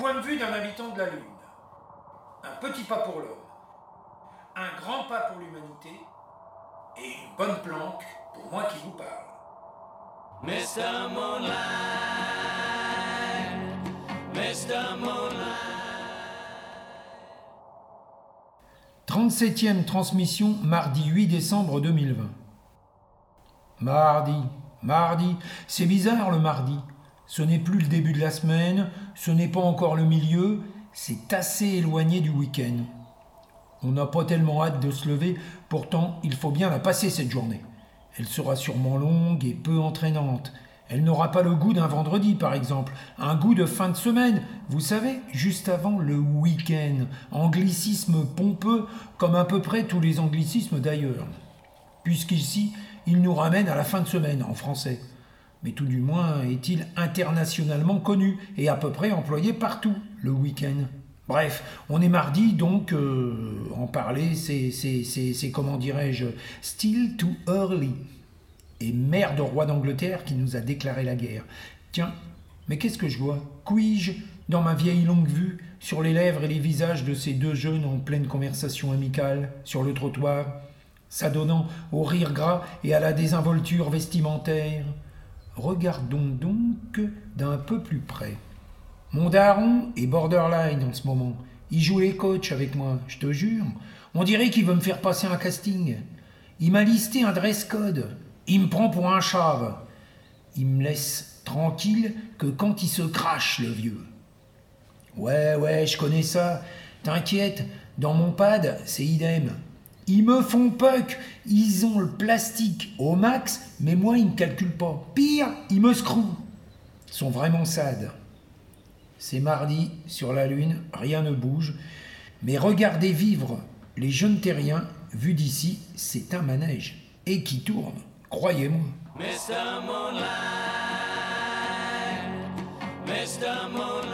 point de vue d'un habitant de la Lune. Un petit pas pour l'homme, un grand pas pour l'humanité et une bonne planque pour moi qui vous parle. Mr. Moonlight, Mr. Moonlight. 37e transmission, mardi 8 décembre 2020. Mardi, c'est bizarre le mardi. Ce n'est plus le début de la semaine, ce n'est pas encore le milieu, c'est assez éloigné du week-end. On n'a pas tellement hâte de se lever, pourtant il faut bien la passer cette journée. Elle sera sûrement longue et peu entraînante. Elle n'aura pas le goût d'un vendredi par exemple, un goût de fin de semaine, vous savez, juste avant le week-end. Anglicisme pompeux, comme à peu près tous les anglicismes d'ailleurs. Puisqu'ici, il nous ramène à la fin de semaine en français. Mais tout du moins est-il internationalement connu et à peu près employé partout, le week-end. Bref, on est mardi, donc en parler, c'est comment dirais-je, still too early. Et merde au roi d'Angleterre qui nous a déclaré la guerre. Tiens, mais qu'est-ce que je vois? Couis-je dans ma vieille longue vue, sur les lèvres et les visages de ces deux jeunes en pleine conversation amicale, sur le trottoir, s'adonnant au rire gras et à la désinvolture vestimentaire? Regardons donc d'un peu plus près. Mon daron est borderline en ce moment. Il joue les coachs avec moi, je te jure. On dirait qu'il veut me faire passer un casting. Il m'a listé un dress code. Il me prend pour un chave. Il me laisse tranquille que quand il se crache, le vieux. Ouais, je connais ça. T'inquiète, dans mon pad, c'est idem. Ils me font puck, ils ont le plastique au max, mais moi ils me calculent pas. Pire, ils me screwent. Ils sont vraiment sades. C'est mardi, sur la Lune, rien ne bouge. Mais regardez vivre les jeunes terriens, vus d'ici, c'est un manège. Et qui tourne, croyez-moi. Mr. Moonlight, Mr. Moonlight.